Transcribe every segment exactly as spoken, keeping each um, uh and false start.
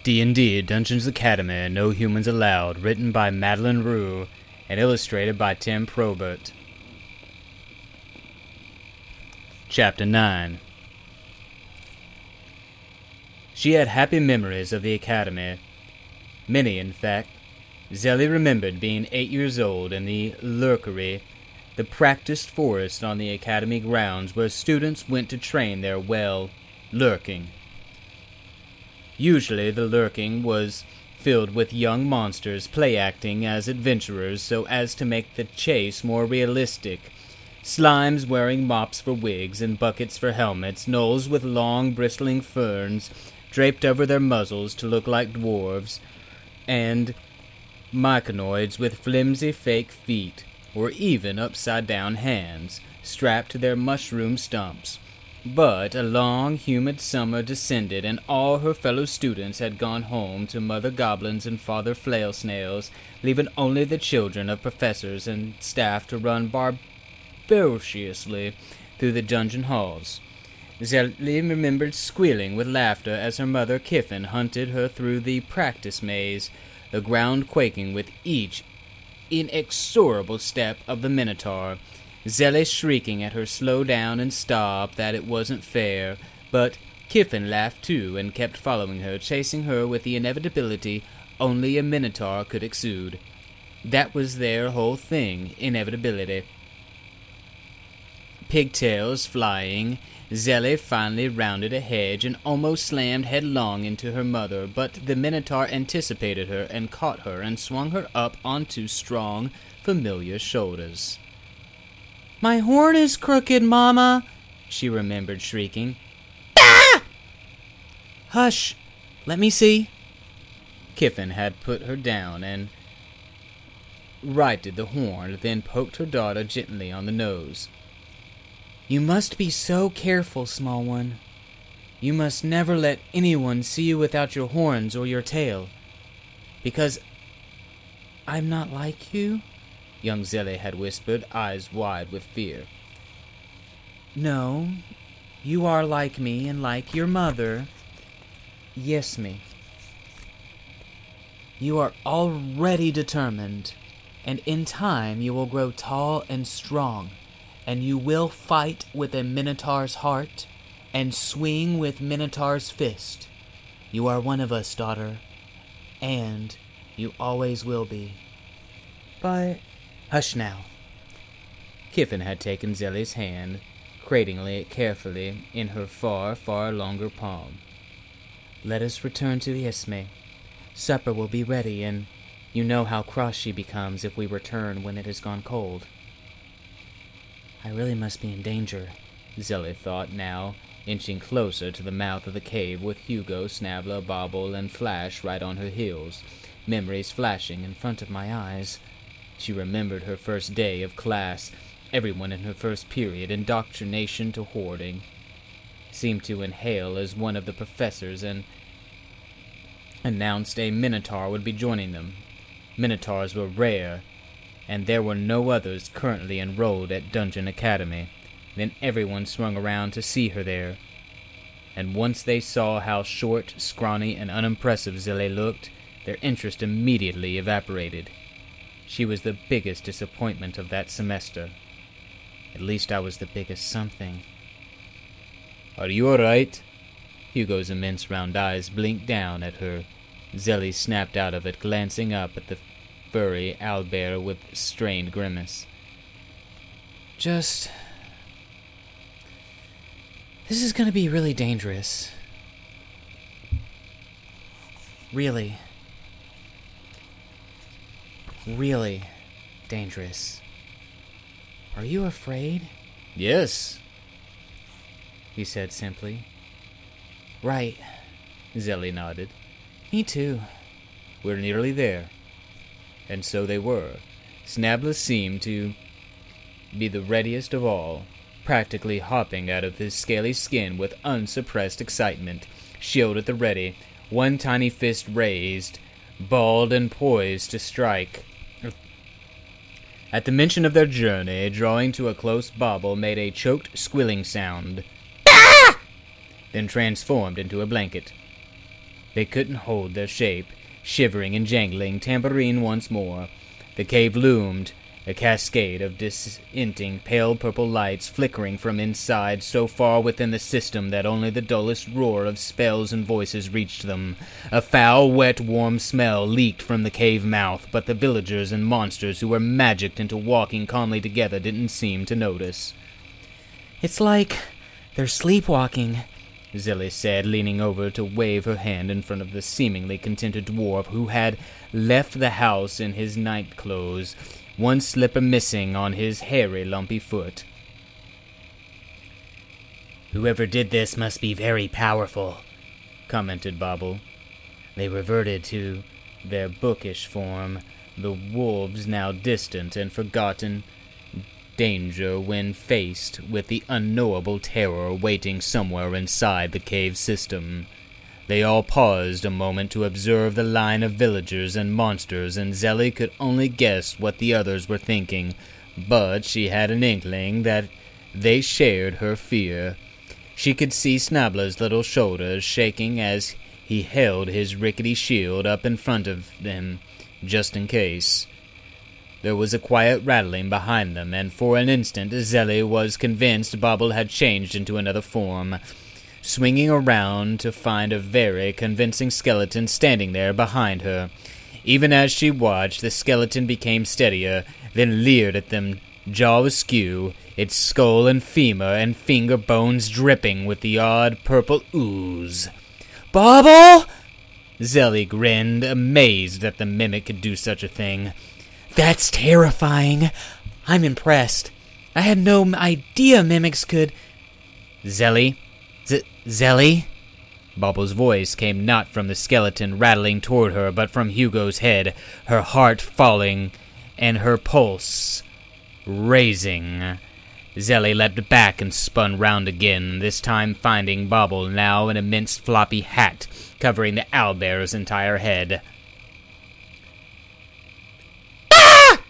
D and D Dungeons Academy No Humans Allowed, written by Madeline Rue and illustrated by Tim Probert. Chapter nine. She had happy memories of the academy. Many, in fact. Zelly remembered being eight years old in the Lurkery, the practiced forest on the academy grounds where students went to train their, well, lurking. Usually the lurking was filled with young monsters play-acting as adventurers so as to make the chase more realistic. Slimes wearing mops for wigs and buckets for helmets, gnolls with long bristling ferns draped over their muzzles to look like dwarves, and myconoids with flimsy fake feet, or even upside-down hands, strapped to their mushroom stumps. But a long, humid summer descended, and all her fellow students had gone home to Mother Goblins and Father Flail Snails, leaving only the children of professors and staff to run barbarously through the dungeon halls. Zelly remembered squealing with laughter as her mother Kiffin hunted her through the practice maze, the ground quaking with each inexorable step of the Minotaur. Zelly shrieking at her slow down and stop, that it wasn't fair, but Kiffin laughed too and kept following her, chasing her with the inevitability only a Minotaur could exude. That was their whole thing, inevitability. Pigtails flying, Zelly finally rounded a hedge and almost slammed headlong into her mother, but the Minotaur anticipated her and caught her and swung her up onto strong, familiar shoulders. "My horn is crooked, Mama," she remembered shrieking. "Ah!" "Hush! Let me see." Kiffin had put her down and righted the horn, then poked her daughter gently on the nose. "You must be so careful, small one. You must never let anyone see you without your horns or your tail. Because I'm not like you?" young Zelly had whispered, eyes wide with fear. "No, you are like me and like your mother. Yes, me. You are already determined, and in time you will grow tall and strong, and you will fight with a Minotaur's heart and swing with Minotaur's fist. You are one of us, daughter, and you always will be. But hush now." Kiffin had taken Zelly's hand, cradling it carefully in her far, far longer palm. "Let us return to the Isthme. Supper will be ready, and you know how cross she becomes if we return when it has gone cold." "I really must be in danger," Zelly thought now, inching closer to the mouth of the cave with Hugo, Snabbler, Bobble, and Flash right on her heels, memories flashing in front of my eyes. She remembered her first day of class, everyone in her first period, indoctrination to hoarding. Seemed to inhale as one of the professors and announced a Minotaur would be joining them. Minotaurs were rare, and there were no others currently enrolled at Dungeon Academy. Then everyone swung around to see her there. And once they saw how short, scrawny, and unimpressive Zelly looked, their interest immediately evaporated. She was the biggest disappointment of that semester. At least I was the biggest something. "Are you all right?" Hugo's immense round eyes blinked down at her. Zelly snapped out of it, glancing up at the furry owlbear with strained grimace. "Just... this is going to be really dangerous. Really. Really dangerous. Are you afraid?" "Yes," he said simply. "Right," Zelly nodded. "Me too." "We're nearly there." And so they were. Snabbler seemed to be the readiest of all, practically hopping out of his scaly skin with unsuppressed excitement, shield at the ready, one tiny fist raised, balled and poised to strike. At the mention of their journey, drawing to a close, Bobble made a choked, squealing sound, ah! then transformed into a blanket. They couldn't hold their shape, shivering and jangling, tambourine once more. The cave loomed, a cascade of distinting pale purple lights flickering from inside, so far within the system that only the dullest roar of spells and voices reached them. A foul, wet, warm smell leaked from the cave mouth, but the villagers and monsters who were magicked into walking calmly together didn't seem to notice. "It's like they're sleepwalking," Zilly said, leaning over to wave her hand in front of the seemingly contented dwarf who had left the house in his night clothes, one slipper missing on his hairy, lumpy foot. "Whoever did this must be very powerful," commented Bobble. They reverted to their bookish form, the wolves now distant and forgotten danger when faced with the unknowable terror waiting somewhere inside the cave system. They all paused a moment to observe the line of villagers and monsters, and Zelly could only guess what the others were thinking, but she had an inkling that they shared her fear. She could see Snabbler's little shoulders shaking as he held his rickety shield up in front of them, just in case. There was a quiet rattling behind them, and for an instant Zelly was convinced Bobble had changed into another form, swinging around to find a very convincing skeleton standing there behind her. Even as she watched, the skeleton became steadier, then leered at them, jaw askew, its skull and femur and finger bones dripping with the odd purple ooze. "Bobble!" Zelly grinned, amazed that the mimic could do such a thing. "That's terrifying. I'm impressed. I had no idea mimics could—" "Zelly? Z- Zelly?" Bobble's voice came not from the skeleton rattling toward her, but from Hugo's head, her heart falling and her pulse raising. Zelly leapt back and spun round again, this time finding Bobble now an immense floppy hat covering the owlbear's entire head. "Ah!"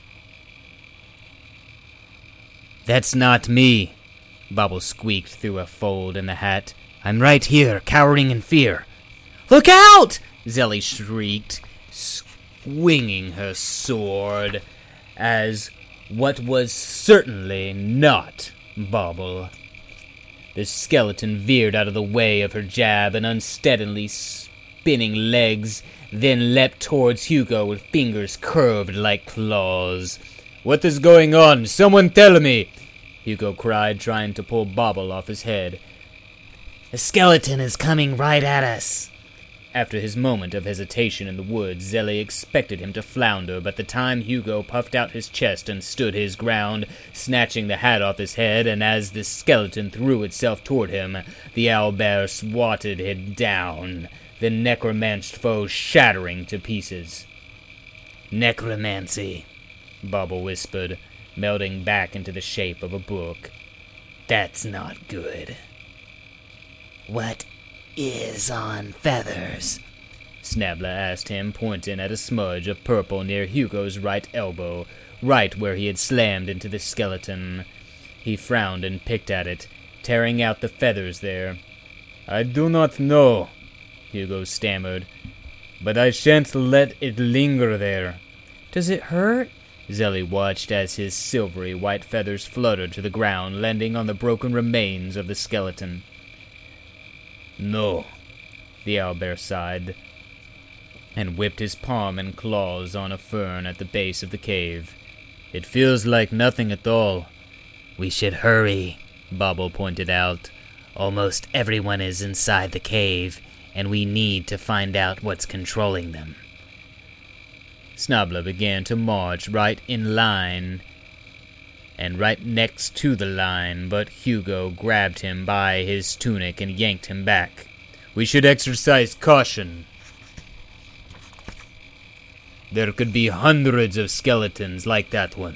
"That's not me," Bobble squeaked through a fold in the hat. "I'm right here, cowering in fear." "Look out!" Zelly shrieked, swinging her sword, as what was certainly not Bobble. The skeleton veered out of the way of her jab and unsteadily spinning legs, then leapt towards Hugo with fingers curved like claws. "What is going on? Someone tell me!" Hugo cried, trying to pull Bobble off his head. "The skeleton is coming right at us." After his moment of hesitation in the woods, Zelly expected him to flounder, but the time Hugo puffed out his chest and stood his ground, snatching the hat off his head, and as the skeleton threw itself toward him, the owlbear swatted it down, the necromanced foe shattering to pieces. "Necromancy," Bobble whispered, melting back into the shape of a book. "That's not good." "What is on feathers?" Snabbler asked him, pointing at a smudge of purple near Hugo's right elbow, right where he had slammed into the skeleton. He frowned and picked at it, tearing out the feathers there. "I do not know," Hugo stammered, "but I shan't let it linger there." "Does it hurt?" Zelly watched as his silvery white feathers fluttered to the ground, landing on the broken remains of the skeleton. "No," the owlbear sighed, and whipped his palm and claws on a fern at the base of the cave. "It feels like nothing at all." "We should hurry," Bobble pointed out. "Almost everyone is inside the cave, and we need to find out what's controlling them." Snabbler began to march right in line, and right next to the line, but Hugo grabbed him by his tunic and yanked him back. "We should exercise caution. There could be hundreds of skeletons like that one."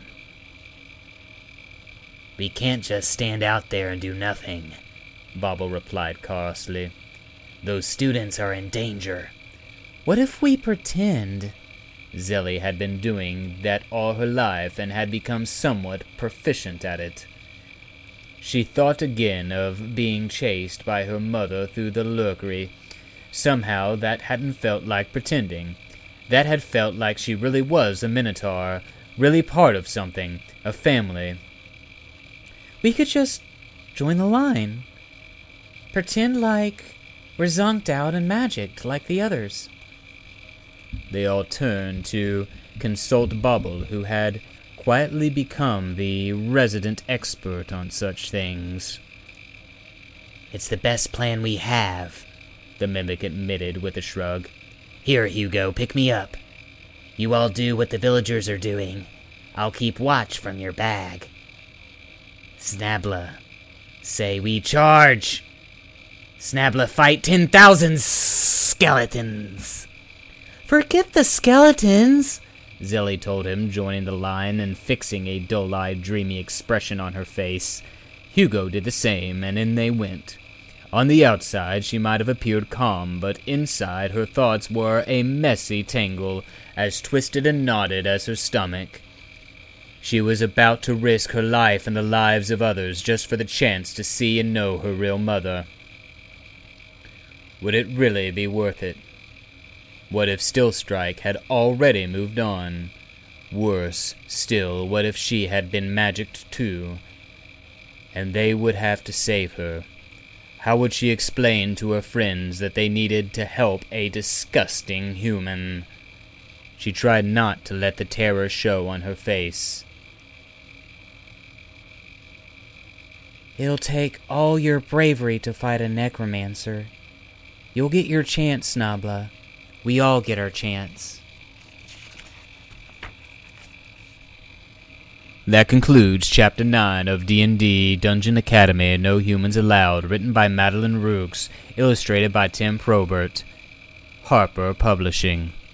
"We can't just stand out there and do nothing," Bobble replied crossly. "Those students are in danger." "What if we pretend?" Zelly had been doing that all her life and had become somewhat proficient at it. She thought again of being chased by her mother through the lurkery, Somehow that hadn't felt like pretending. That had felt like she really was a Minotaur, really part of something, a family. We could just join the line. Pretend like we're zonked out and magicked like the others. They all turned to consult Bobble, who had quietly become the resident expert on such things. It's the best plan we have, the Mimic admitted with a shrug. Here, Hugo, pick me up. You all do what the villagers are doing. I'll keep watch from your bag. Snabla, say we charge! Snabla, fight ten thousand skeletons! Forget the skeletons, Zelly told him, joining the line and fixing a dull-eyed, dreamy expression on her face. Hugo did the same, and in they went. On the outside, she might have appeared calm, but inside her thoughts were a messy tangle, as twisted and knotted as her stomach. She was about to risk her life and the lives of others just for the chance to see and know her real mother. Would it really be worth it? What if Stillstrike had already moved on? Worse still, what if she had been magicked too? And they would have to save her. How would she explain to her friends that they needed to help a disgusting human? She tried not to let the terror show on her face. It'll take all your bravery to fight a necromancer. You'll get your chance, Snabla. We all get our chance. That concludes Chapter nine of D and D Dungeon Academy No Humans Allowed, written by Madeline Rooks, illustrated by Tim Probert. Harper Publishing.